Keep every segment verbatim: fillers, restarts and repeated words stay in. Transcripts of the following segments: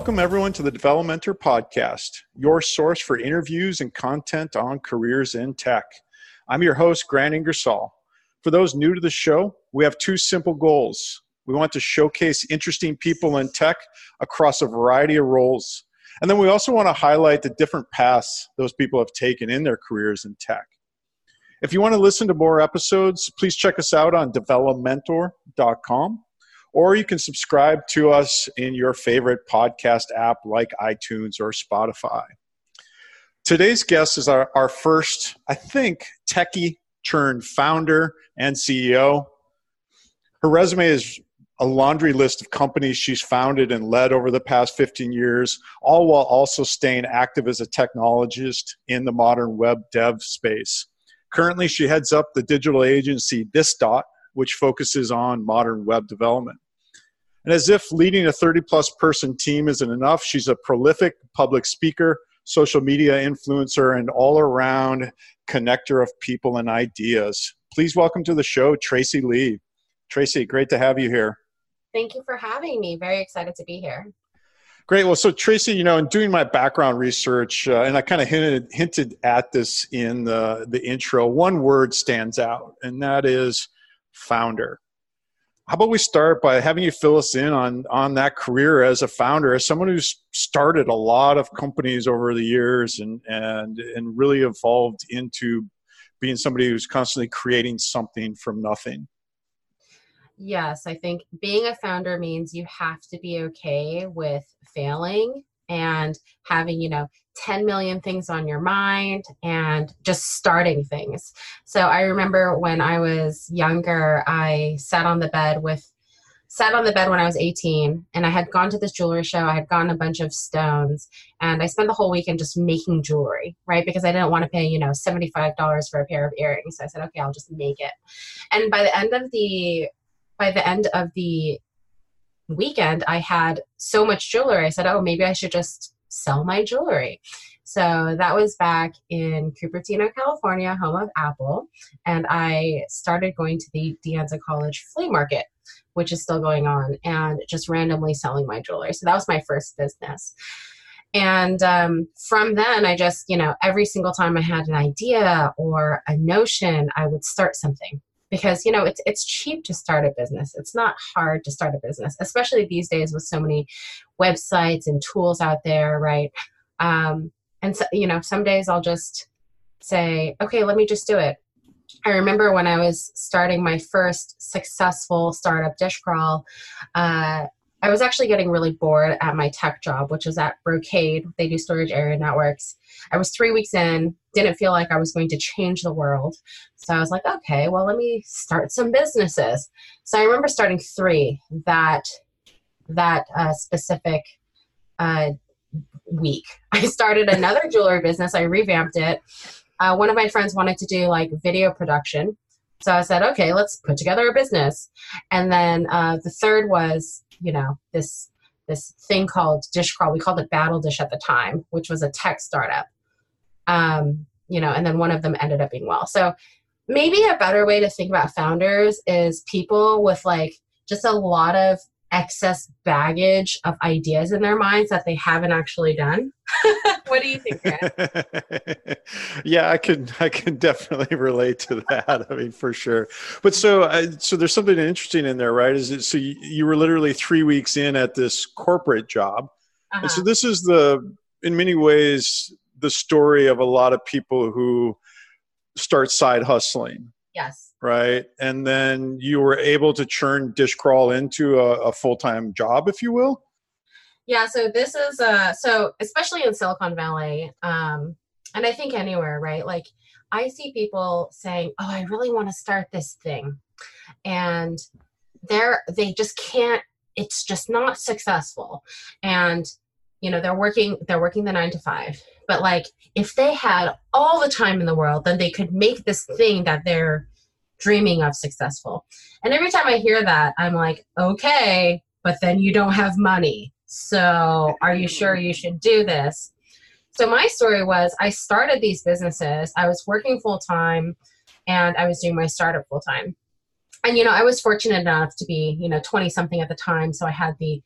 Welcome, everyone, to the Developmentor Podcast, your source for interviews and content on careers in tech. I'm your host, Grant Ingersoll. For those new to the show, we have two simple goals. We want to showcase interesting people in tech across a variety of roles. And then we also want to highlight the different paths those people have taken in their careers in tech. If you want to listen to more episodes, please check us out on developmentor dot com. Or you can subscribe to us in your favorite podcast app like iTunes or Spotify. Today's guest is our, our first, I think, techie turned founder and C E O. Her resume is a laundry list of companies she's founded and led over the past fifteen years, all while also staying active as a technologist in the modern web dev space. Currently, she heads up the digital agency ThisDot, which focuses on modern web development. And as if leading a thirty plus person team isn't enough, she's a prolific public speaker, social media influencer, and all-around connector of people and ideas. Please welcome to the show, Tracy Lee. Tracy, great to have you here. Thank you for having me. Very excited to be here. Great. Well, so Tracy, you know, in doing my background research, uh, and I kind of hinted, hinted at this in the, the intro, one word stands out, and that is founder. How about we start by having you fill us in on, on that career as a founder, as someone who's started a lot of companies over the years and, and, and really evolved into being somebody who's constantly creating something from nothing? Yes, I think being a founder means you have to be okay with failing and having, you know, ten million things on your mind and just starting things. So I remember when I was younger, I sat on the bed with, sat on the bed when I was eighteen, and I had gone to this jewelry show. I had gotten a bunch of stones, and I spent the whole weekend just making jewelry, right? Because I didn't want to pay, you know, seventy-five dollars for a pair of earrings. So I said, okay, I'll just make it. And by the end of the, by the end of the weekend, I had so much jewelry. I said, oh, maybe I should just sell my jewelry. So that was back in Cupertino, California, home of Apple. And I started going to the De Anza College flea market, which is still going on, and just randomly selling my jewelry. So that was my first business. And um, from then, I just, you know, every single time I had an idea or a notion, I would start something. Because, you know, it's it's cheap to start a business. It's not hard to start a business, especially these days with so many websites and tools out there, right? Um, and, so, you know, some days I'll just say, okay, let me just do it. I remember when I was starting my first successful startup, Dishcrawl, uh, I was actually getting really bored at my tech job, which was at Brocade. They do storage area networks. I was three weeks in, didn't feel like I was going to change the world. So I was like, okay, well, let me start some businesses. So I remember starting three that, that uh, specific uh, week. I started another jewelry business. I revamped it. Uh, one of my friends wanted to do like video production. So I said, okay, let's put together a business. And then uh, the third was, you know, this this thing called Dishcrawl. We called it Battle Dish at the time, which was a tech startup. Um, you know, and then one of them ended up being well. So maybe a better way to think about founders is people with like just a lot of excess baggage of ideas in their minds that they haven't actually done. What do you think, Grant? Yeah, I can I can definitely relate to that. I mean, for sure. But so uh, so there's something interesting in there, right? Is it so you, you were literally three weeks in at this corporate job, uh-huh. And so this is the in many ways the story of a lot of people who start side hustling. Yes. Right. And then you were able to churn Dishcrawl into a, a full-time job, if you will. Yeah. So this is, uh, so especially in Silicon Valley, um, and I think anywhere, right? Like I see people saying, oh, I really want to start this thing. And they're, they just can't, it's just not successful. And, you know, they're working, they're working the nine to five, but like if they had all the time in the world, then they could make this thing that they're dreaming of successful. And every time I hear that, I'm like, okay, but then you don't have money. So are you sure you should do this? So my story was I started these businesses. I was working full time and I was doing my startup full time. And, you know, I was fortunate enough to be, you know, twenty something at the time. So I had the,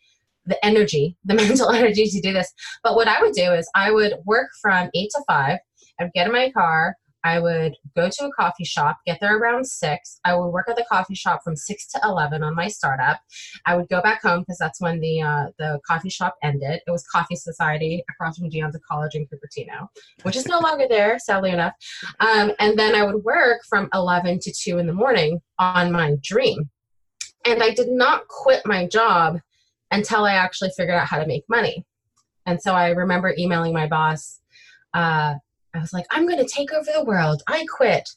the energy, the mental energy to do this. But what I would do is I would work from eight to five. I'd get in my car. I would go to a coffee shop, get there around six. I would work at the coffee shop from six to eleven on my startup. I would go back home because that's when the uh, the coffee shop ended. It was Coffee Society across from De Anza College in Cupertino, which is no longer there, sadly enough. Um, and then I would work from eleven to two in the morning on my dream. And I did not quit my job until I actually figured out how to make money. And so I remember emailing my boss, uh, I was like, I'm going to take over the world. I quit.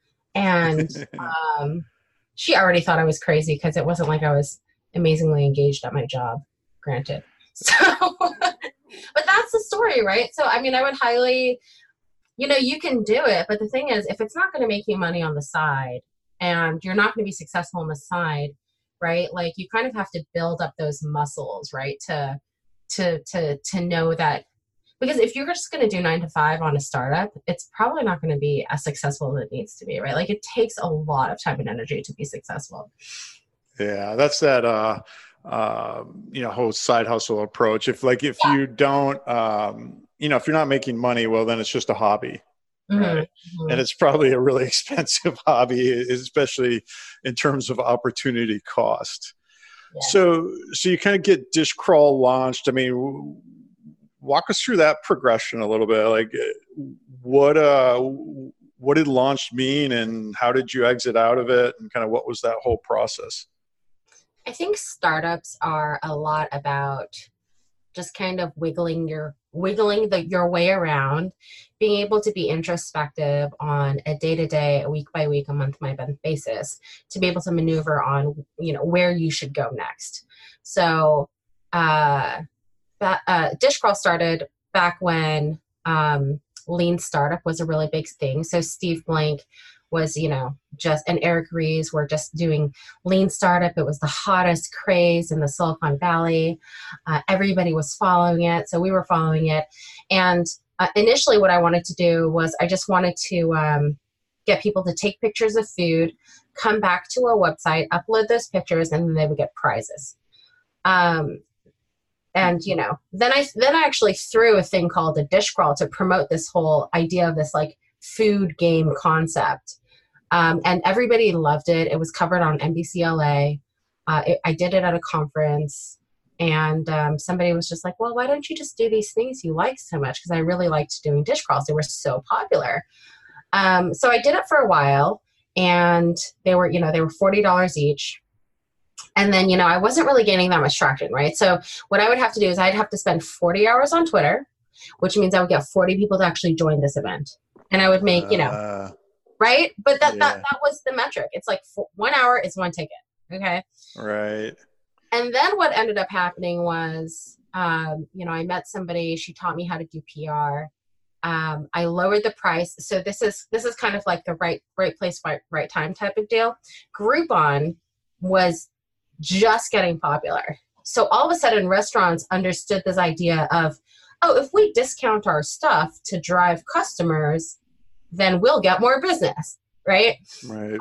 And um, she already thought I was crazy because it wasn't like I was amazingly engaged at my job, granted. So, but that's the story, right? So, I mean, I would highly, you know, you can do it. But the thing is, if it's not going to make you money on the side and you're not going to be successful on the side, right? Like you kind of have to build up those muscles, right? To, to, to, to know that. Because if you're just going to do nine to five on a startup, it's probably not going to be as successful as it needs to be, right? Like it takes a lot of time and energy to be successful. Yeah, that's that, uh, uh, you know, whole side hustle approach. If like, if Yeah. you don't, um, you know, if you're not making money, well, then it's just a hobby. Mm-hmm. Right. Mm-hmm. And it's probably a really expensive hobby, especially in terms of opportunity cost. Yeah. So, so you kind of get Dishcrawl launched. I mean, walk us through that progression a little bit. Like what, uh, what did launch mean and how did you exit out of it? And kind of what was that whole process? I think startups are a lot about just kind of wiggling your, wiggling the, your way around, being able to be introspective on a day-to-day, a week by week, a month by month basis to be able to maneuver on, you know, where you should go next. So, uh, That, uh, Dishcrawl started back when um, lean startup was a really big thing. So Steve Blank was, you know, just, and Eric Ries were just doing lean startup. It was the hottest craze in the Silicon Valley. Uh, everybody was following it. So we were following it. And uh, initially what I wanted to do was I just wanted to um, get people to take pictures of food, come back to a website, upload those pictures, and then they would get prizes. Um, And, you know, then I then I actually threw a thing called a Dishcrawl to promote this whole idea of this like food game concept. Um, and everybody loved it. It was covered on N B C L A. Uh, it, I did it at a conference. And um, somebody was just like, well, why don't you just do these things you like so much? Because I really liked doing Dishcrawls. They were so popular. Um, so I did it for a while. And they were, you know, they were forty dollars each. And then, you know, I wasn't really gaining that much traction, right? So what I would have to do is I'd have to spend forty hours on Twitter, which means I would get forty people to actually join this event. And I would make, you know, uh, right? But that, yeah. that that was the metric. It's like four, one hour is one ticket, okay? Right. And then what ended up happening was, um, you know, I met somebody. She taught me how to do P R. Um, I lowered the price. So this is this is kind of like the right right place, right, right time type of deal. Groupon was just getting popular. So all of a sudden restaurants understood this idea of, oh, if we discount our stuff to drive customers, then we'll get more business, right? Right.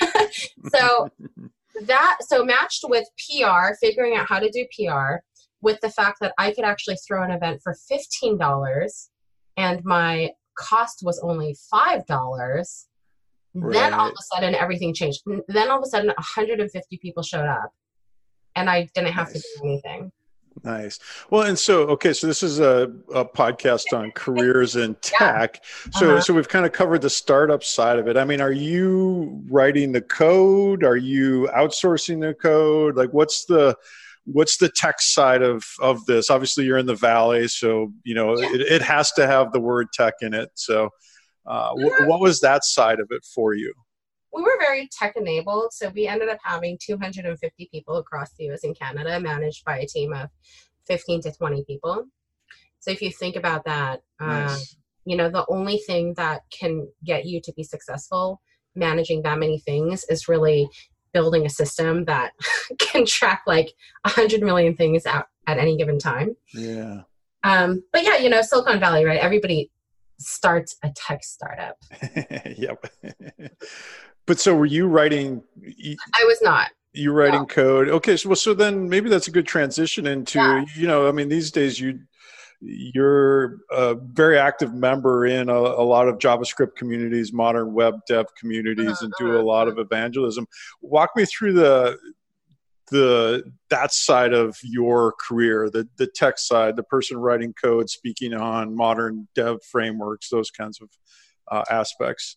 so that, so matched with P R, figuring out how to do P R, with the fact that I could actually throw an event for fifteen dollars and my cost was only five dollars, right. Then all of a sudden everything changed. Then all of a sudden one hundred fifty people showed up. And I didn't have nice. to do anything. Nice. Well, and so, okay, so this is a, a podcast on careers in tech. Yeah. So, uh-huh. so we've kind of covered the startup side of it. I mean, are you writing the code? Are you outsourcing the code? Like, what's the what's the tech side of of this? Obviously, you're in the Valley, so you know yeah. it, it has to have the word tech in it. So, uh, uh-huh. w- what was that side of it for you? We were very tech enabled. So we ended up having two hundred fifty people across the U S and Canada managed by a team of fifteen to twenty people. So if you think about that, nice. uh, you know, the only thing that can get you to be successful managing that many things is really building a system that can track like a hundred million things out at any given time. Yeah. Um, but yeah, you know, Silicon Valley, right? Everybody starts a tech startup. Yep. But so were you writing? I was not. You Yeah. writing code. Okay. So, well, so then maybe that's a good transition into, you know, I mean, these days you, you're a very active member in a, a lot of JavaScript communities, modern web dev communities, and do a lot of evangelism. Walk me through the, the, that side of your career, the, the tech side, the person writing code, speaking on modern dev frameworks, those kinds of uh, aspects.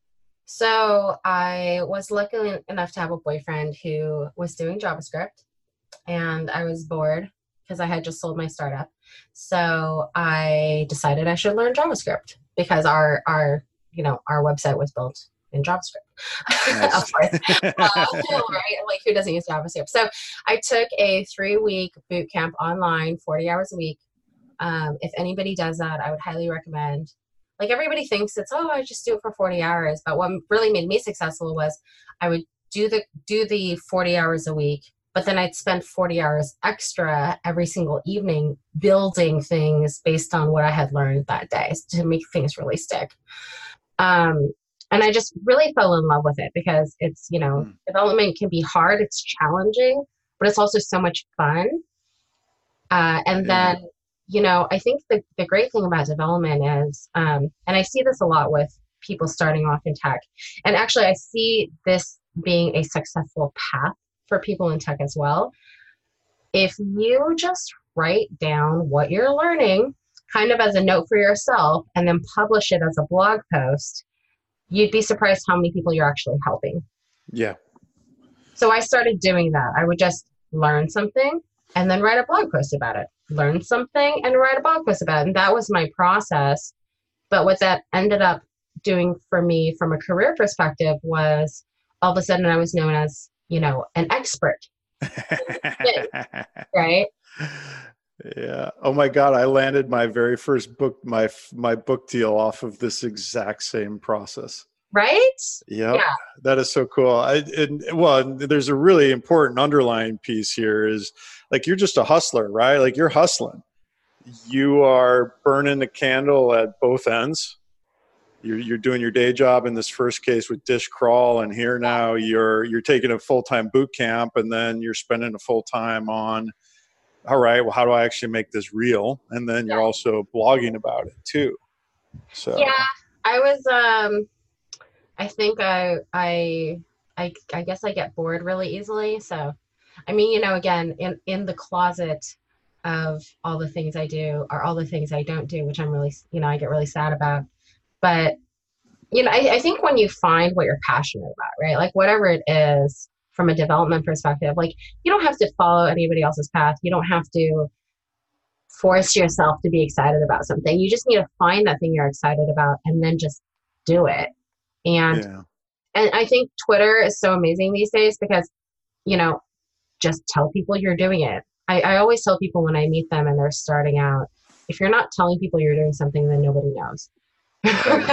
So I was lucky enough to have a boyfriend who was doing JavaScript, and I was bored because I had just sold my startup. So I decided I should learn JavaScript because our our you know our website was built in JavaScript. Nice. Of course, uh, right? Like, who doesn't use JavaScript? So I took a three week boot camp online, forty hours a week. Um, if anybody does that, I would highly recommend. Like, everybody thinks it's, oh, I just do it for forty hours. But what really made me successful was I would do the do the forty hours a week, but then I'd spend forty hours extra every single evening building things based on what I had learned that day to make things really stick. Um, and I just really fell in love with it because it's, you know, mm. development can be hard. It's challenging, but it's also so much fun. Uh, and yeah. then You know, I think the, the great thing about development is, um, and I see this a lot with people starting off in tech, and actually I see this being a successful path for people in tech as well. If you just write down what you're learning, kind of as a note for yourself, and then publish it as a blog post, you'd be surprised how many people you're actually helping. Yeah. So I started doing that. I would just learn something and then write a blog post about it. Learn something and write a blog post about it. And that was my process. But what that ended up doing for me from a career perspective was all of a sudden I was known as, you know, an expert. Right? Yeah. Oh my God. I landed my very first book, my, my book deal off of this exact same process. Right? Yep. Yeah. That is so cool. I, and well, there's a really important underlying piece here is like, you're just a hustler, right? Like, you're hustling. You are burning the candle at both ends. You're, you're doing your day job in this first case with Dish Crawl. And here now you're, you're taking a full-time boot camp, and then you're spending a full time on, all right, well, how do I actually make this real? And then you're also blogging about it too. So yeah, I was, um, I think I, I, I, I guess I get bored really easily. So, I mean, you know, again, in, in the closet of all the things I do are all the things I don't do, which I'm really, you know, I get really sad about. But, you know, I, I think when you find what you're passionate about, right? Like, whatever it is from a development perspective, like, you don't have to follow anybody else's path. You don't have to force yourself to be excited about something. You just need to find that thing you're excited about and then just do it. And yeah. and I think Twitter is so amazing these days because, you know, just tell people you're doing it. I, I always tell people when I meet them and they're starting out, if you're not telling people you're doing something, then nobody knows. Right.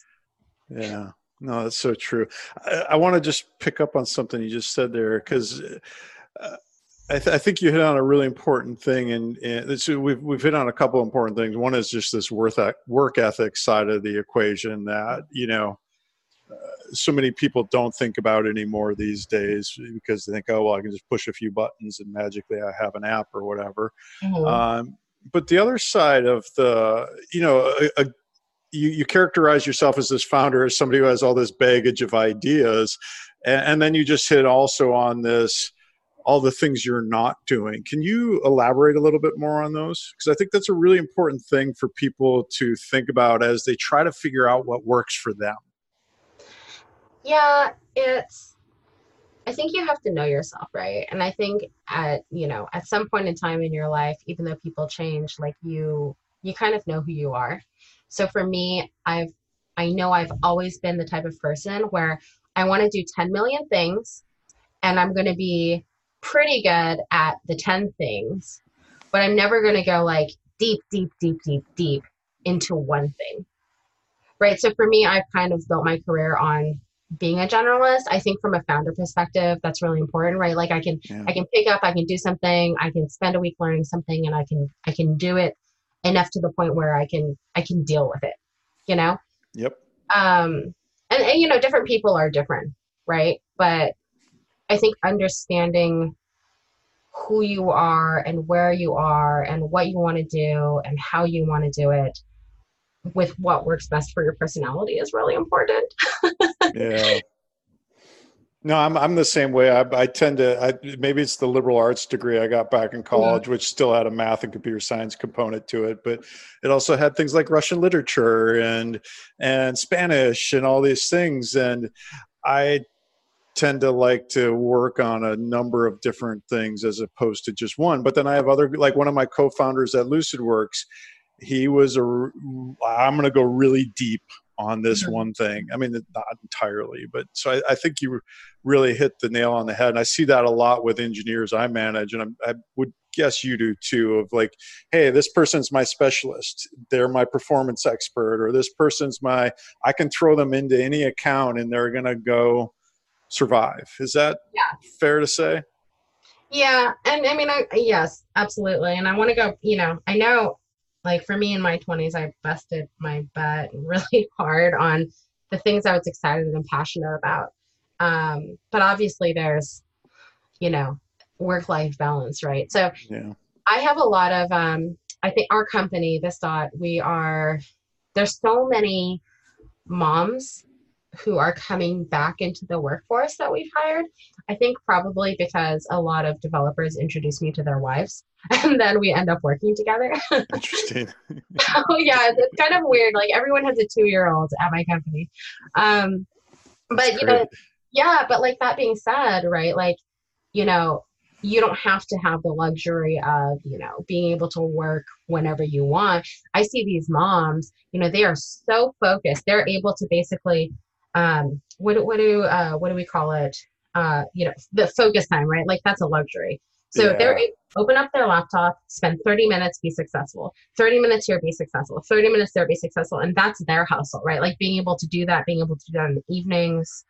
Yeah, no, that's so true. I, I want to just pick up on something you just said there, because uh, I, th- I think you hit on a really important thing, and, and so we've we've hit on a couple of important things. One is just this work work ethic side of the equation that, you know, uh, so many people don't think about anymore these days because they think, oh, well, I can just push a few buttons and magically I have an app or whatever. Mm-hmm. Um, but the other side of the, you know, a, a You, you characterize yourself as this founder, as somebody who has all this baggage of ideas. And, and then you just hit also on this, all the things you're not doing. Can you elaborate a little bit more on those? Because I think that's a really important thing for people to think about as they try to figure out what works for them. Yeah, it's, I think you have to know yourself, right? And I think at, you know, at some point in time in your life, even though people change, like you, you kind of know who you are. So for me, I've, I know I've always been the type of person where I want to do ten million things and I'm going to be pretty good at the ten things, but I'm never going to go like deep, deep, deep, deep, deep into one thing. Right. So for me, I've kind of built my career on being a generalist. I think from a founder perspective, that's really important, right? Like I can, yeah. I can pick up, I can do something, I can spend a week learning something, and I can, I can do it enough to the point where I can, I can deal with it, you know? Yep. Um, and, and, you know, different people are different, right? But I think understanding who you are and where you are and what you want to do and how you want to do it with what works best for your personality is really important. Yeah. No, I'm I'm the same way. I, I tend to. I, maybe it's the liberal arts degree I got back in Mhm. college, which still had a math and computer science component to it, but it also had things like Russian literature and and Spanish and all these things. And I tend to like to work on a number of different things as opposed to just one. But then I have other, like one of my co-founders at LucidWorks, he was a, I'm going to go really deep on this Mhm. one thing. I mean, not entirely, but so I, I think you really hit the nail on the head. And I see that a lot with engineers I manage. And I'm, I would guess you do too, of like, hey, this person's my specialist. They're my performance expert, or this person's my, I can throw them into any account and they're going to go survive. Is that Yeah. fair to say? Yeah. And I mean, I, yes, absolutely. And I want to go, you know, I know like for me in my twenties, I busted my butt really hard on the things I was excited and passionate about. Um, but obviously there's, you know, work-life balance, right? So Yeah. I have a lot of, um, I think our company, This Dot, we are, there's so many moms who are coming back into the workforce that we've hired. I think probably because a lot of developers introduce me to their wives and then we end up working together. Interesting. Oh yeah, it's kind of weird. Like everyone has a two-year-old at my company. Um, That's but you know, great. yeah, but like that being said, right? Like, you know, you don't have to have the luxury of, you know, being able to work whenever you want. I see these moms, you know, they are so focused. They're able to basically, um, what what do uh, what do we call it? Uh, you know, the focus time, right? Like that's a luxury. So they're Yeah. able to open up their laptop, spend thirty minutes, be successful. thirty minutes here, be successful. thirty minutes there, be successful. And that's their hustle, right? Like being able to do that, being able to do that in the evenings.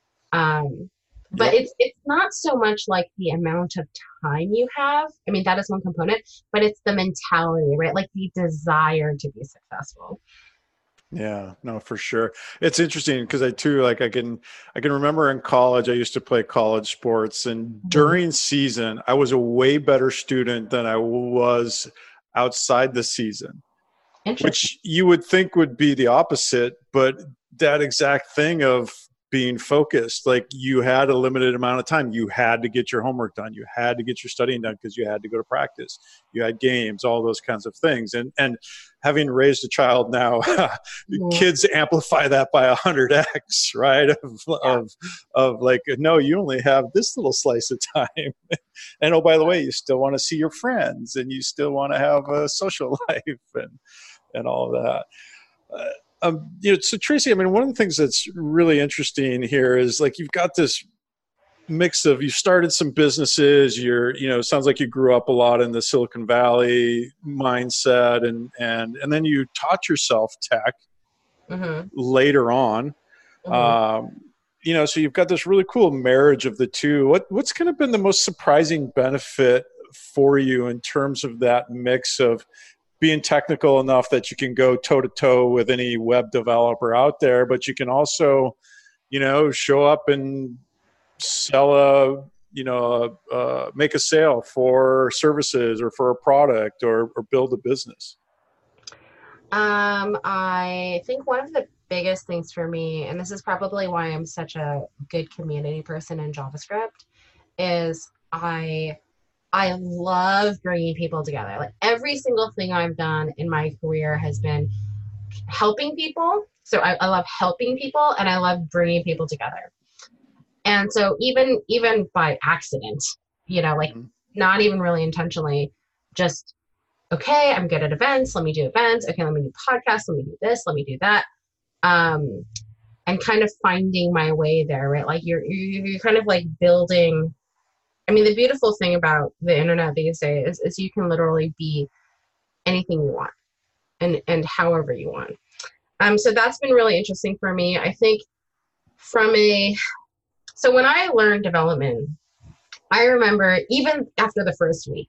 Um, but Yep. it's it's not so much like the amount of time you have. I mean, that is one component, but it's the mentality, right? Like the desire to be successful. Yeah, no, for sure. It's interesting because I too, like I can I can remember in college I used to play college sports, and Mhm. during season I was a way better student than I was outside the season, Interesting. which you would think would be the opposite, but that exact thing of being focused, like you had a limited amount of time. You had to get your homework done. You had to get your studying done because you had to go to practice. You had games, all those kinds of things. And and having raised a child now, Mhm. kids amplify that by a hundred X, right? Of, Yeah. of of like, no, you only have this little slice of time. And oh, by the way, you still want to see your friends and you still want to have a social life and and all of that. Uh, um, you know, so Tracy, I mean, one of the things that's really interesting here is like you've got this mix of you started some businesses. You're, you know, sounds like you grew up a lot in the Silicon Valley mindset, and and and then you taught yourself tech Hmm. later on. Hmm. Um, you know, so you've got this really cool marriage of the two. What what's kind of been the most surprising benefit for you in terms of that mix of being technical enough that you can go toe to toe with any web developer out there, but you can also, you know, show up and sell a, you know, uh, make a sale for services or for a product or, or build a business. Um, I think one of the biggest things for me, and this is probably why I'm such a good community person in JavaScript, is I I love bringing people together. Like every single thing I've done in my career has been helping people. So I, I love helping people and I love bringing people together. And so even even by accident, you know, like Mm-hmm. not even really intentionally, just okay, I'm good at events. Let me do events. Okay, let me do podcasts. Let me do this. Let me do that. Um, and kind of finding my way there, right? Like you're you're kind of like building. I mean, the beautiful thing about the internet these days is, is you can literally be anything you want and and however you want. Um, so that's been really interesting for me. I think from a so when I learned development, I remember even after the first week,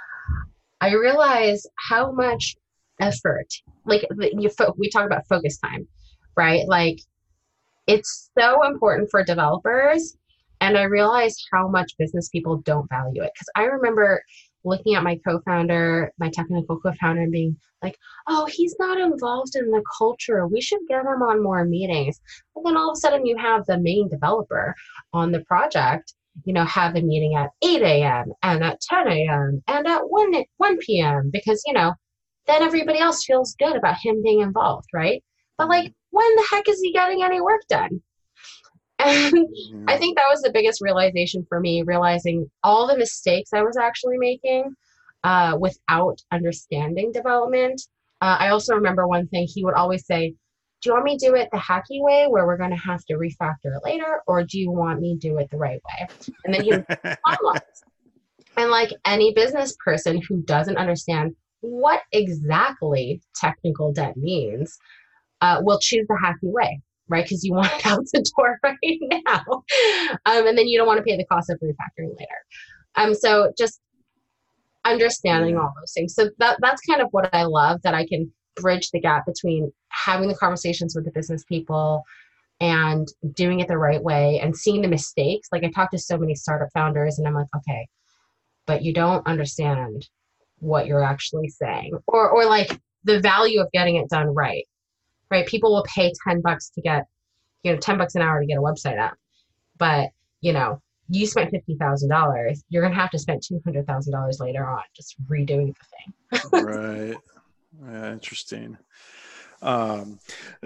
I realized how much effort, like you fo- we talk about focus time, right? Like it's so important for developers, And I realized how much business people don't value it. Because I remember looking at my co-founder, my technical co-founder, and being like, oh, he's not involved in the culture. We should get him on more meetings. And then all of a sudden you have the main developer on the project, you know, have a meeting at eight a.m. and at ten a.m. and at one p.m. because, you know, then everybody else feels good about him being involved, right? But like, when the heck is he getting any work done? And Yeah. I think that was the biggest realization for me, realizing all the mistakes I was actually making uh, without understanding development. Uh, I also remember one thing he would always say, do you want me to do it the hacky way where we're going to have to refactor it later? Or do you want me to do it the right way? And then he would timelines. And like any business person who doesn't understand what exactly technical debt means, uh, will choose the hacky way, right? Because you want it out the door right now. Um, and then you don't want to pay the cost of refactoring later. Um, so just understanding Yeah. all those things. So that that's kind of what I love, that I can bridge the gap between having the conversations with the business people and doing it the right way and seeing the mistakes. Like I talk to so many startup founders and I'm like, okay, but you don't understand what you're actually saying, or or like the value of getting it done right. Right? People will pay ten bucks to get, you know, ten bucks an hour to get a website up. But, you know, you spent fifty thousand dollars, you're going to have to spend two hundred thousand dollars later on just redoing the thing. Right. Yeah, interesting. Um,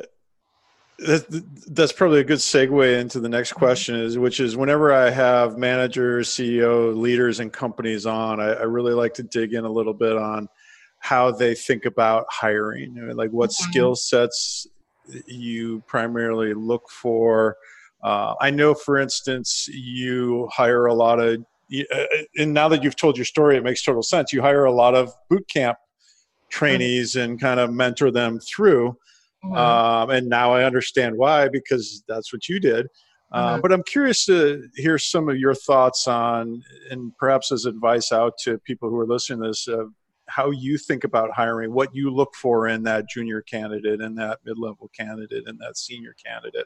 that, that's probably a good segue into the next question, is which is whenever I have managers, C E O, leaders, and companies on, I, I really like to dig in a little bit on how they think about hiring, like what Mhm. skill sets you primarily look for. Uh, I know, for instance, you hire a lot of, and now that you've told your story, it makes total sense. You hire a lot of boot camp trainees and kind of mentor them through. Mhm. Um, and now I understand why, because that's what you did. Uh, Mhm. but I'm curious to hear some of your thoughts on, and perhaps as advice out to people who are listening to this, uh, how you think about hiring, what you look for in that junior candidate and that mid-level candidate and that senior candidate.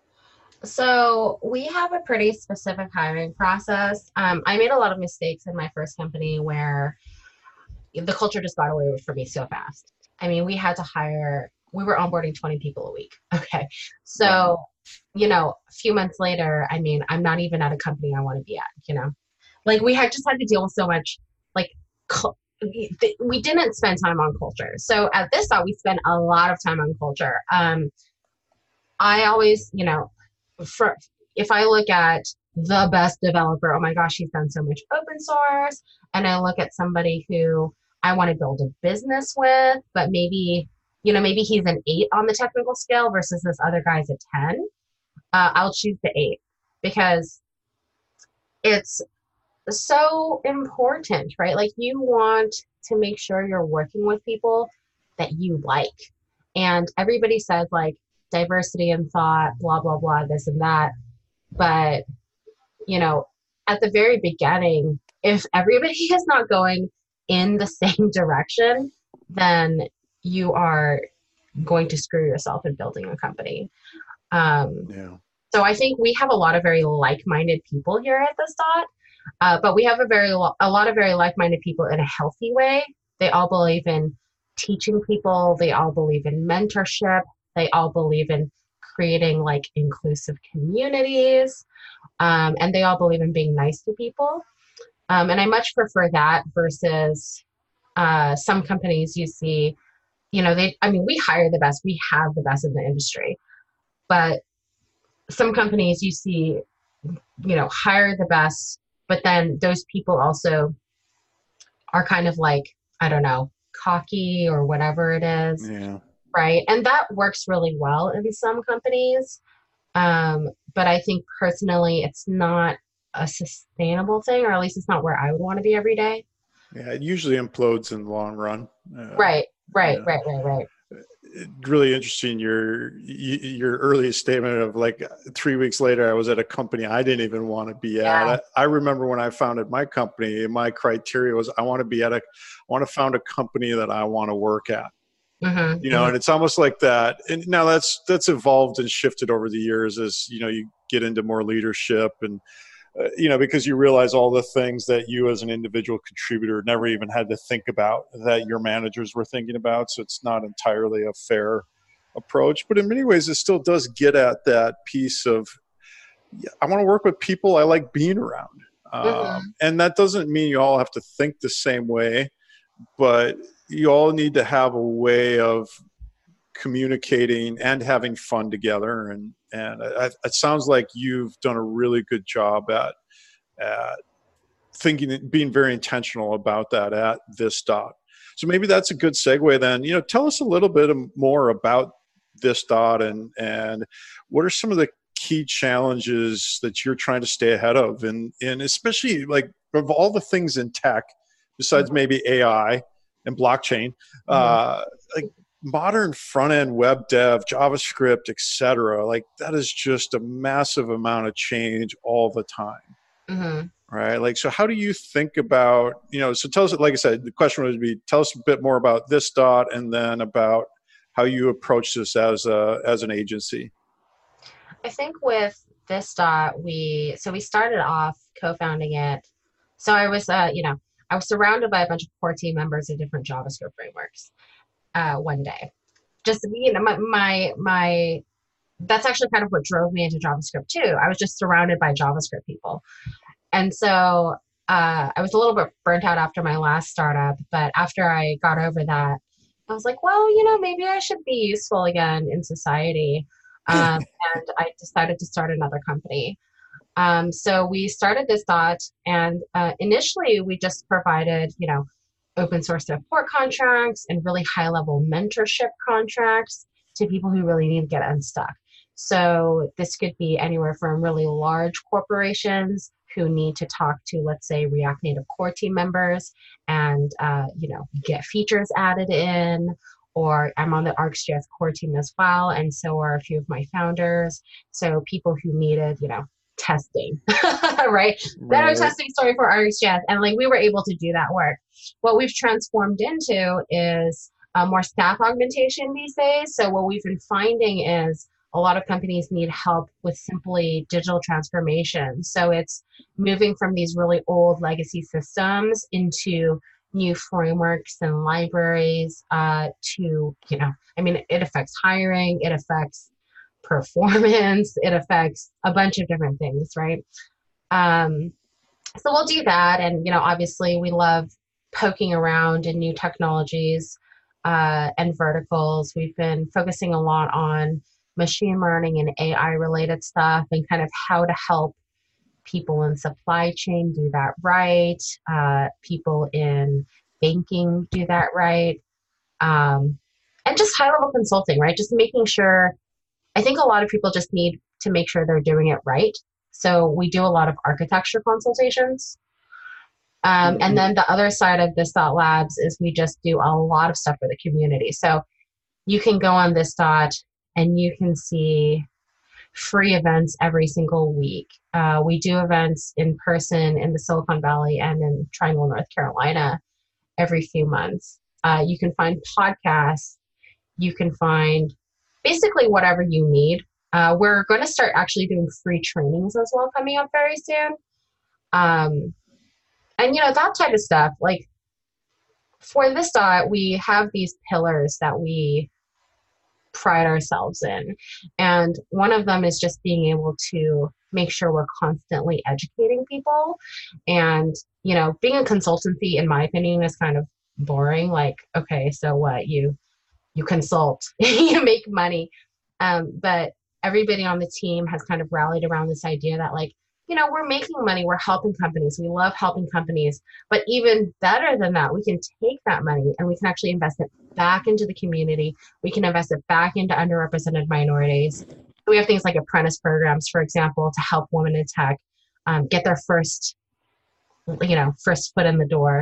So we have a pretty specific hiring process. Um, I made a lot of mistakes in my first company where the culture just got away from me so fast. I mean, we had to hire, we were onboarding twenty people a week. Okay. So, Wow. you know, a few months later, I mean, I'm not even at a company I want to be at, you know, like we had just had to deal with so much, like, cu- we didn't spend time on culture. So at this thought, we spent a lot of time on culture. Um, I always, you know, for, if I look at the best developer, oh my gosh, he's done so much open source. And I look at somebody who I want to build a business with, but maybe, you know, maybe he's an eight on the technical scale versus this other guy's a ten. Uh, I'll choose the eight because it's so important, right? Like you want to make sure you're working with people that you like. And everybody says like diversity in thought, blah, blah, blah, this and that. But, you know, at the very beginning, if everybody is not going in the same direction, then you are going to screw yourself in building a company. Um, Yeah. so I think we have a lot of very like-minded people here at the dot. Uh, but we have a very lo- a lot of very like-minded people in a healthy way. They all believe in teaching people. They all believe in mentorship. They all believe in creating like inclusive communities. Um, and they all believe in being nice to people. Um, and I much prefer that versus uh, some companies you see, you know, they, I mean, we hire the best. We have the best in the industry. But some companies you see, you know, hire the best, but then those people also are kind of like, I don't know, cocky or whatever it is. Yeah. Right. And that works really well in some companies. Um, but I think personally, it's not a sustainable thing, or at least it's not where I would want to be every day. Yeah. It usually implodes in the long run. Uh, Right. Right. yeah. Right. Right. Right. Really interesting. Your your earliest statement of like three weeks later, I was at a company I didn't even want to be Yeah. at. I, I remember when I founded my company, my criteria was I want to be at a, I want to found a company that I want to work at. Mm-hmm, You know, mm-hmm. and it's almost like that. And now that's that's evolved and shifted over the years as you know you get into more leadership and uh, you know, because you realize all the things that you as an individual contributor never even had to think about that your managers were thinking about. So it's not entirely a fair approach, but in many ways it still does get at that piece of, yeah, I want to work with people I like being around. Mm-hmm. Um, and that doesn't mean you all have to think the same way, but you all need to have a way of communicating and having fun together. And, and it, it sounds like you've done a really good job at, at thinking, being very intentional about that at VisDot. So maybe that's a good segue then. You know, tell us a little bit more about VisDot and, and what are some of the key challenges that you're trying to stay ahead of? And, and especially like of all the things in tech, besides maybe A I and blockchain, mm-hmm. uh, like modern front-end web dev, JavaScript, et cetera, like that is just a massive amount of change all the time. Mm-hmm. Right. Like, so how do you think about, you know, so tell us, like I said, the question would be, tell us a bit more about VisDot and then about how you approach this as a, as an agency. I think with VisDot, we, so we started off co-founding it. So I was, uh, you know, I was surrounded by a bunch of core team members of different JavaScript frameworks. Uh, one day, just, you know, my, my, my, that's actually kind of what drove me into JavaScript too. I was just surrounded by JavaScript people. And so uh, I was a little bit burnt out after my last startup, but after I got over that, I was like, well, you know, maybe I should be useful again in society. Um, and I decided to start another company. Um, so we started VisDot, and uh, initially we just provided, you know, open source support contracts and really high level mentorship contracts to people who really need to get unstuck. So this could be anywhere from really large corporations who need to talk to, let's say, React Native core team members and, uh, you know, get features added in, or I'm on the ArcsJS core team as well. And so are a few of my founders. So people who needed, you know, testing, right? right? Better testing story for ArcsJS. And like, we were able to do that work. What we've transformed into is uh, more staff augmentation these days. So what we've been finding is a lot of companies need help with simply digital transformation. So it's moving from these really old legacy systems into new frameworks and libraries uh, to, you know, I mean, it affects hiring, it affects performance, it affects a bunch of different things, right? Um, so we'll do that. And, you know, obviously we love poking around in new technologies uh, and verticals. We've been focusing a lot on machine learning and A I related stuff and kind of how to help people in supply chain do that right, uh, people in banking do that right, um, and just high level consulting, right? Just making sure, I think a lot of people just need to make sure they're doing it right. So we do a lot of architecture consultations. Um, and then the other side of VisDot Labs is we just do a lot of stuff for the community. So you can go on VisDot and you can see free events every single week. Uh, we do events in person in the Silicon Valley and in Triangle, North Carolina every few months. Uh, you can find podcasts. You can find basically whatever you need. Uh, we're going to start actually doing free trainings as well coming up very soon. Um, and, you know, that type of stuff. Like for VisDot, we have these pillars that we pride ourselves in. And one of them is just being able to make sure we're constantly educating people. And, you know, being a consultancy, in my opinion, is kind of boring. Like, okay, so what? You you consult, you make money. Um, but everybody on the team has kind of rallied around this idea that, like, you know, we're making money, we're helping companies, we love helping companies, but even better than that, we can take that money and we can actually invest it back into the community. We can invest it back into underrepresented minorities. We have things like apprentice programs, for example, to help women in tech um, get their first, you know, first foot in the door.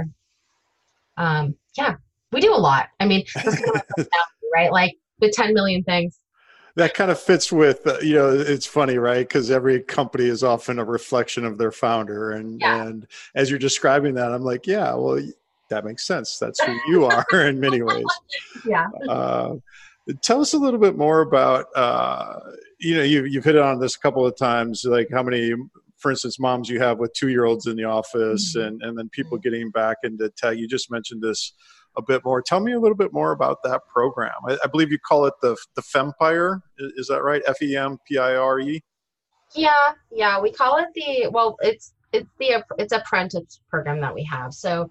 Um, yeah, we do a lot. I mean, that's kind of my personality, right? Like the ten million things. That kind of fits with, uh, you know, it's funny, right? Because every company is often a reflection of their founder. And, yeah. and as you're describing that, I'm like, yeah, well, that makes sense. That's who you are in many ways. Yeah. Uh, tell us a little bit more about, uh, you know, you, you've hit on this a couple of times, like how many for instance, moms you have with two-year-olds in the office, Mhm. and, and then people getting back into tech. You just mentioned this a bit more. Tell me a little bit more about that program. I, I believe you call it the the Fempire. Is, is that right? F E M P I R E? Yeah, yeah, we call it the, well, it's it's the it's apprentice program that we have. So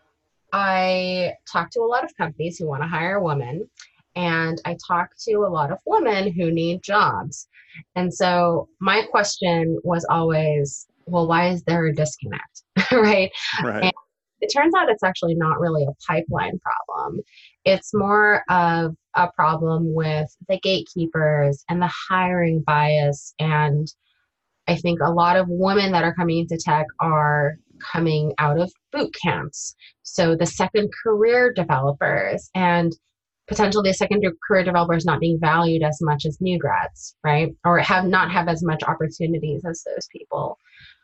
I talk to a lot of companies who want to hire women, and I talk to a lot of women who need jobs. And so my question was always, well, why is there a disconnect? Right? Right. And it turns out it's actually not really a pipeline problem. It's more of a problem with the gatekeepers and the hiring bias. And I think a lot of women that are coming into tech are coming out of boot camps. So the second career developers, and potentially the second career developers not being valued as much as new grads, right? Or have not have as much opportunities as those people.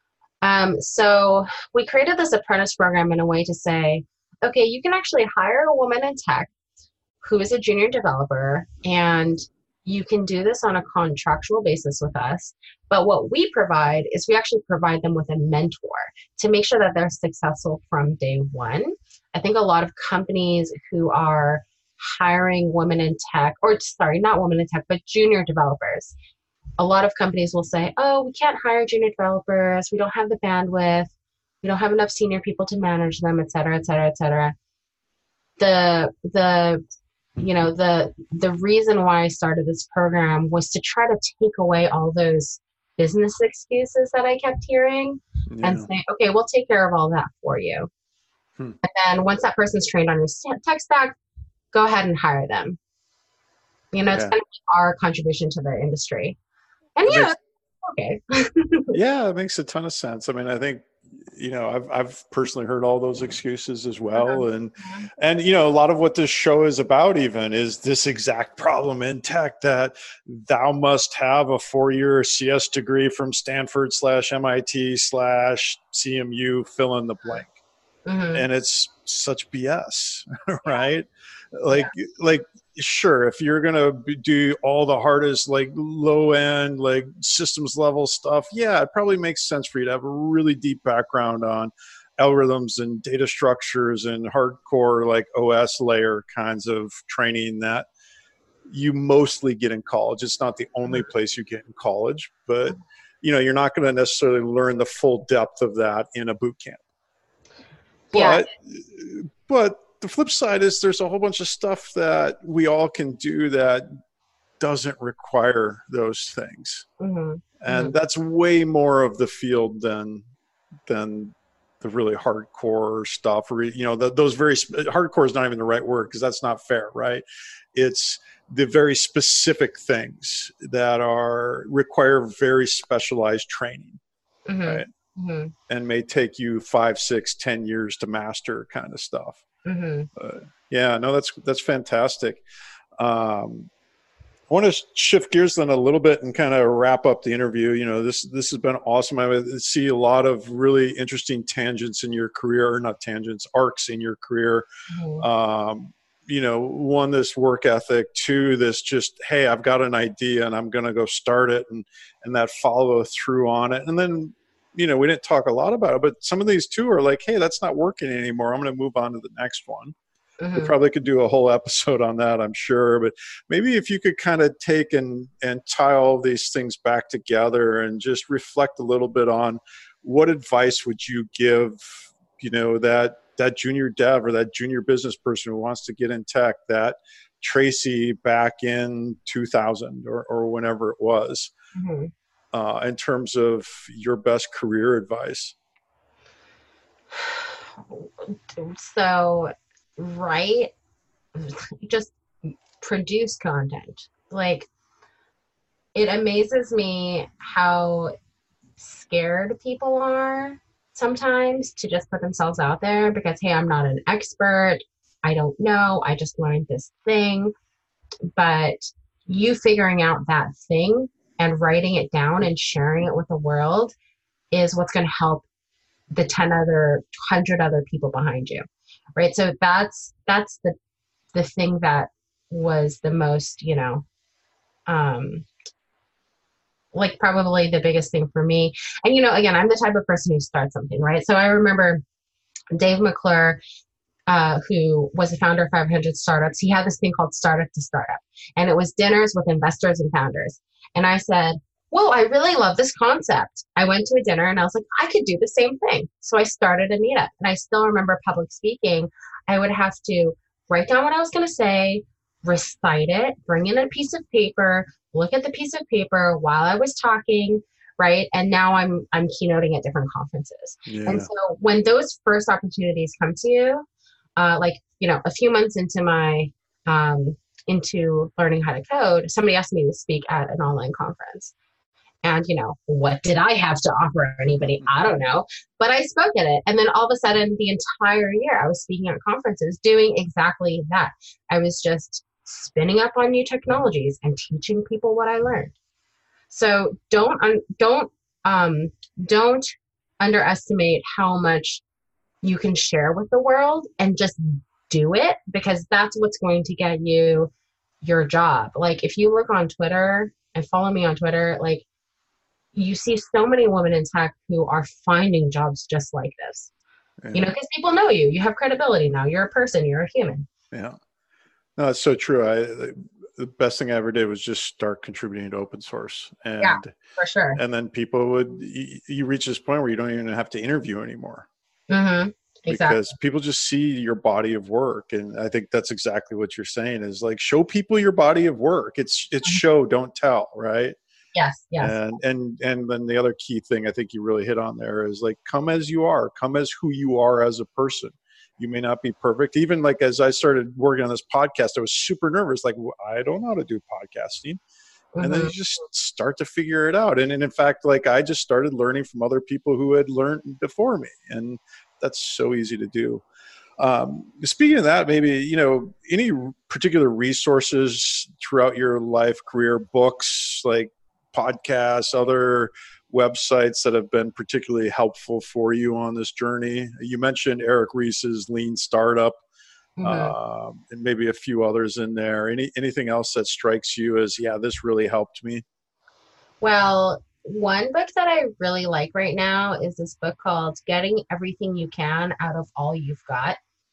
Um, so we created this apprentice program in a way to say, okay, you can actually hire a woman in tech who is a junior developer, and you can do this on a contractual basis with us. But what we provide is we actually provide them with a mentor to make sure that they're successful from day one. I think a lot of companies who are hiring women in tech, or sorry, not women in tech, but junior developers, a lot of companies will say, oh, we can't hire junior developers. We don't have the bandwidth. We don't have enough senior people to manage them, et cetera, et cetera, et cetera. The, the, you know, the, the reason why I started this program was to try to take away all those business excuses that I kept hearing Yeah. and say, okay, we'll take care of all that for you. Hmm. And then once that person's trained on your tech stack, go ahead and hire them. You know, it's Yeah. kind of our contribution to the industry. And That yeah, makes, okay. yeah, it makes a ton of sense. I mean, I think, you know, I've I've personally heard all those excuses as well, and and you know, a lot of what this show is about even is this exact problem in tech, that thou must have a four-year C S degree from Stanford slash M I T slash C M U, fill in the blank, Mm-hmm. and it's such B S, right? Like yeah. like sure, if you're gonna do all the hardest, like low end, like systems level stuff, yeah, it probably makes sense for you to have a really deep background on algorithms and data structures and hardcore like O S layer kinds of training that you mostly get in college. It's not the only place you get in college, but you know, you're not going to necessarily learn the full depth of that in a boot camp. But yeah. but the flip side is there's a whole bunch of stuff that we all can do that doesn't require those things. Mm-hmm. And mm-hmm. that's way more of the field than than the really hardcore stuff. Or, you know, the, those very hardcore is not even the right word, because that's not fair, right? It's the very specific things that are require very specialized training, mm-hmm. right? Mm-hmm. And may take you five, six, ten years to master kind of stuff. Mm-hmm. Uh, yeah, no, that's that's fantastic. Um, I want to shift gears then a little bit and kind of wrap up the interview. You know, this this has been awesome. I see a lot of really interesting tangents in your career, or not tangents, arcs in your career. Mm-hmm. Um, you know, one, this work ethic; two, this just, hey, I've got an idea and I'm going to go start it, and and that follow through on it. And then, you know, we didn't talk a lot about it, but some of these two are like, hey, that's not working anymore. I'm going to move on to the next one. Mm-hmm. We probably could do a whole episode on that, I'm sure. But maybe if you could kind of take and, and tie all these things back together and just reflect a little bit on what advice would you give, you know, that, that junior dev or that junior business person who wants to get in tech, that Tracy back in two thousand or, or whenever it was. Mm-hmm. Uh, in terms of your best career advice? So, right, just produce content. Like, it amazes me how scared people are sometimes to just put themselves out there because, hey, I'm not an expert. I don't know. I just learned this thing. But you figuring out that thing and writing it down and sharing it with the world is what's going to help the ten other, one hundred other people behind you, right? So that's that's the the thing that was the most, you know, um, like probably the biggest thing for me. And, you know, again, I'm the type of person who starts something, right? So I remember Dave McClure, uh, who was the founder of five hundred Startups, he had this thing called Startup to Startup. And it was dinners with investors and founders. And I said, whoa, I really love this concept. I went to a dinner and I was like, I could do the same thing. So I started a meetup. And I still remember public speaking. I would have to write down what I was going to say, recite it, bring in a piece of paper, look at the piece of paper while I was talking, right? And now I'm I'm keynoting at different conferences. Yeah. And so when those first opportunities come to you, uh, like, you know, a few months into my um, into learning how to code, somebody asked me to speak at an online conference. And, you know, what did I have to offer anybody? I don't know. But I spoke at it. And then all of a sudden, the entire year, I was speaking at conferences doing exactly that. I was just spinning up on new technologies and teaching people what I learned. So don't un- don't um, don't underestimate how much you can share with the world, and just do it, because that's what's going to get you your job. Like if you look on Twitter and follow me on Twitter, like you see so many women in tech who are finding jobs just like this. Yeah. You know, because people know you. You have credibility now. You're a person. You're a human. Yeah. No, it's so true. I the best thing I ever did was just start contributing to open source. And, yeah, for sure. And then people would, you, you reach this point where you don't even have to interview anymore. Mm-hmm. Exactly. Because people just see your body of work. And I think that's exactly what you're saying is like, show people your body of work. It's, it's show, don't tell, right? Yes. Yes. And, and, and then the other key thing I think you really hit on there is like, come as you are, come as who you are as a person. You may not be perfect. Even like, as I started working on this podcast, I was super nervous. Like, I don't know how to do podcasting. Mm-hmm. And then you just start to figure it out. And, and in fact, like I just started learning from other people who had learned before me. And that's so easy to do. Um, speaking of that, maybe, you know, any particular resources throughout your life, career, books, like podcasts, other websites that have been particularly helpful for you on this journey? You mentioned Eric Ries's Lean Startup, mm-hmm. uh, and maybe a few others in there. Any anything else that strikes you as, yeah, this really helped me? Well, one book that I really like right now is this book called Getting Everything You Can Out of All You've Got.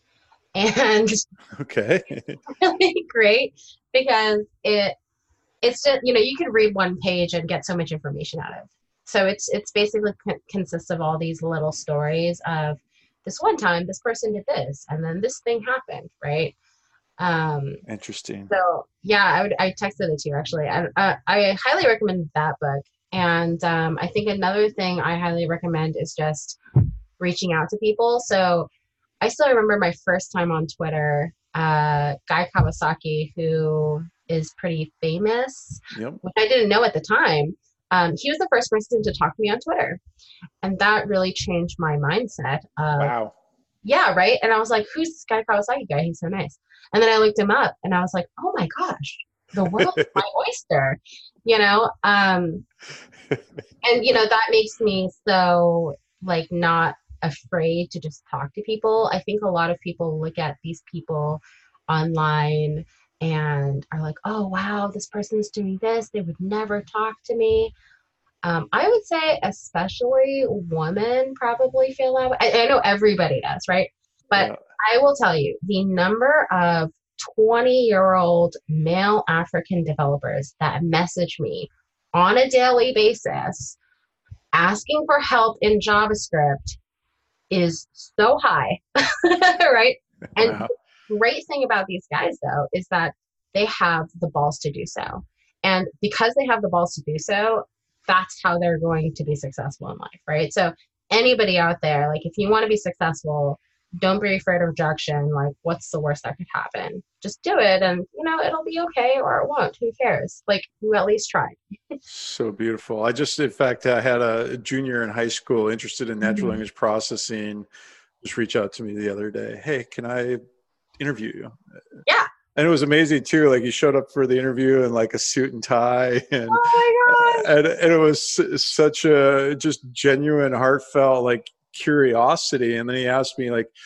And okay, it's really great because it it's just, you know, you could read one page and get so much information out of it. So it's it's basically c- consists of all these little stories of this one time this person did this and then this thing happened, right? Um, Interesting. So yeah, I would I texted it to you actually. I I, I highly recommend that book. And um, I think another thing I highly recommend is just reaching out to people. So I still remember my first time on Twitter. Uh, Guy Kawasaki, who is pretty famous, yep. which I didn't know at the time. Um, he was the first person to talk to me on Twitter. And that really changed my mindset. Of, wow. Yeah, right? And I was like, who's this Guy Kawasaki guy? He's so nice. And then I looked him up and I was like, oh my gosh, the world is my oyster, you know? Um, and, you know, that makes me so, like, not afraid to just talk to people. I think a lot of people look at these people online and are like, oh, wow, this person's doing this. They would never talk to me. Um, I would say especially women probably feel that way. I, I know everybody does, right? But yeah. I will tell you, the number of twenty-year-old male African developers that message me on a daily basis asking for help in JavaScript is so high, right? And wow. The great thing about these guys, though, is that they have the balls to do so. And because they have the balls to do so, that's how they're going to be successful in life, right? So anybody out there, like, if you want to be successful, don't be afraid of rejection. Like, what's the worst that could happen? Just do it, and, you know, it'll be okay, or it won't. Who cares? Like, you at least tried. So beautiful. I just, in fact, I had a junior in high school interested in natural mm-hmm. language processing just reach out to me the other day. Hey, can I interview you? Yeah. And it was amazing too. Like, he showed up for the interview in like a suit and tie, and oh my God. and, and it was such a just genuine, heartfelt like curiosity. And then he asked me, like,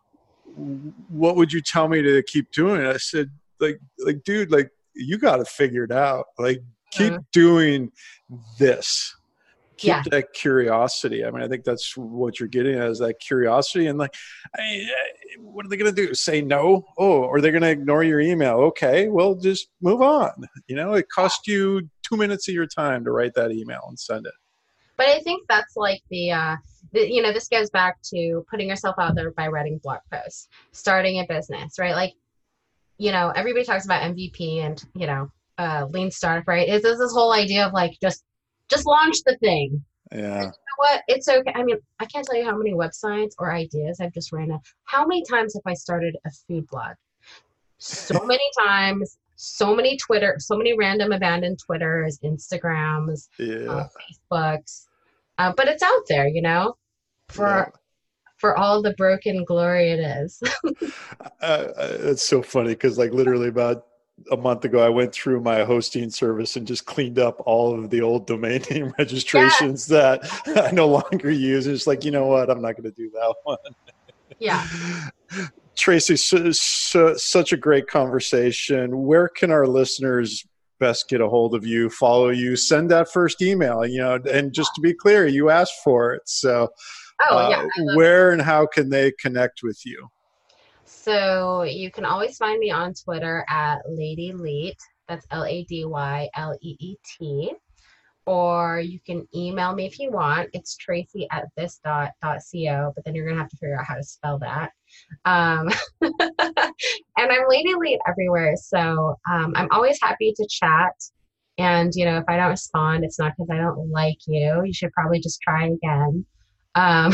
what would you tell me to keep doing? And I said, like, like, dude, like, you got to figure it out. Like, keep Mm. doing this. Keep Yeah. that curiosity. I mean, I think that's what you're getting at, is that curiosity. And like, I, what are they going to do? Say no? Oh, or they're going to ignore your email? Okay, well, just move on. You know, it cost you two minutes of your time to write that email and send it. But I think that's like the, uh, the, you know, this goes back to putting yourself out there by writing blog posts, starting a business, right? Like, you know, everybody talks about M V P and, you know, uh, lean startup, right? Is this whole idea of like, just, just launch the thing. Yeah. And you know what? It's okay. I mean, I can't tell you how many websites or ideas I've just ran out. How many times have I started a food blog? So many times, so many Twitter, so many random abandoned Twitters, Instagrams, Yeah. uh, Facebooks. Uh, but it's out there, you know, for Yeah. for all the broken glory it is. uh, it's so funny because like literally about a month ago, I went through my hosting service and just cleaned up all of the old domain name registrations yeah. that I no longer use. It's like, you know what? I'm not going to do that one. Yeah. Tracy, so, so, such a great conversation. Where can our listeners best get a hold of you, follow you, send that first email? You know, and just to be clear, you asked for it. So oh, yeah, uh, where and how can they connect with you? So you can always find me on Twitter at Lady Leet. That's L A D Y L E E T. Or you can email me if you want. It's Tracy at this dot dot co, but then you're going to have to figure out how to spell that. Um, and I'm Lady Leet everywhere. So um, I'm always happy to chat. And, you know, if I don't respond, it's not because I don't like you. You should probably just try again. Um,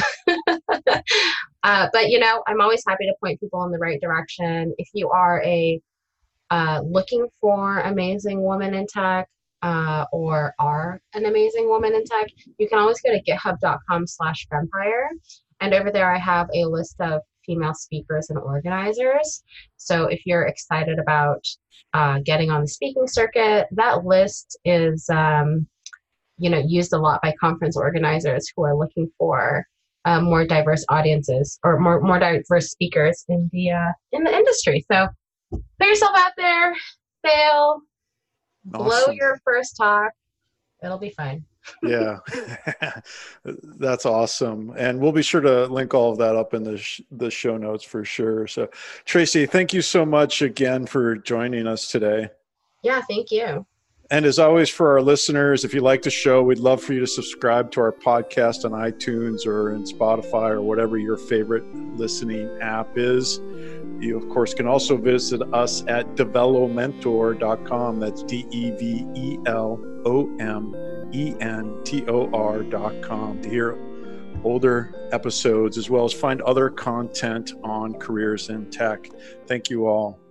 uh, but, you know, I'm always happy to point people in the right direction. If you are a uh, looking for amazing woman in tech uh, or are an amazing woman in tech, you can always go to github.com slash vampire. And over there, I have a list of female speakers and organizers. So if you're excited about uh, getting on the speaking circuit, that list is, um, you know, used a lot by conference organizers who are looking for uh, more diverse audiences or more more diverse speakers in the uh, in the industry. So put yourself out there, fail, Awesome. blow your first talk. It'll be fine. Yeah, that's awesome. And we'll be sure to link all of that up in the, sh- the show notes for sure. So Tracy, thank you so much again for joining us today. Yeah, thank you. And as always, for our listeners, if you like the show, we'd love for you to subscribe to our podcast on iTunes or in Spotify or whatever your favorite listening app is. You, of course, can also visit us at develomentor dot com. That's D E V E L O M E N T O R dot com to hear older episodes as well as find other content on careers in tech. Thank you all.